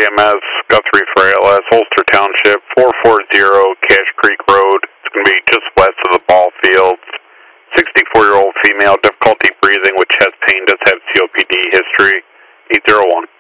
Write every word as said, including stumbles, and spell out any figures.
M S, Guthrie for A L S, Ulster Township, four four zero Cache Creek Road. It's going to be just west of the ball fields. sixty-four-year-old female, difficulty breathing with chest pain, does have C O P D history. eight zero one.